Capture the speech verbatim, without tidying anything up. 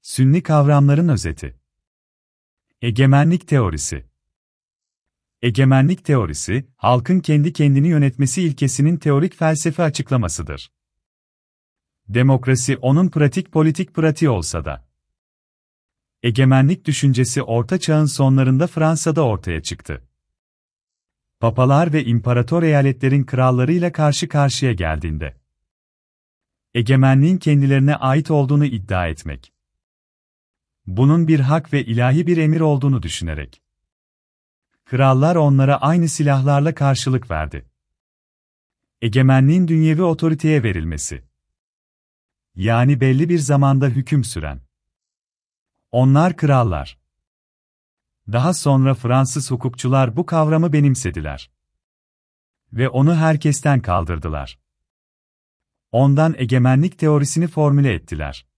Sünni kavramların özeti. Egemenlik teorisi. Egemenlik teorisi, halkın kendi kendini yönetmesi ilkesinin teorik felsefe açıklamasıdır. Demokrasi onun pratik politik pratiği olsa da. Egemenlik düşüncesi Orta Çağ'ın sonlarında Fransa'da ortaya çıktı. Papalar ve imparator eyaletlerin krallarıyla karşı karşıya geldiğinde, egemenliğin kendilerine ait olduğunu iddia etmek, bunun bir hak ve ilahi bir emir olduğunu düşünerek, krallar onlara aynı silahlarla karşılık verdi. Egemenliğin dünyevi otoriteye verilmesi, yani belli bir zamanda hüküm süren. Onlar krallar. Daha sonra Fransız hukukçular bu kavramı benimsediler. Ve onu herkesten kaldırdılar. Ondan egemenlik teorisini formüle ettiler.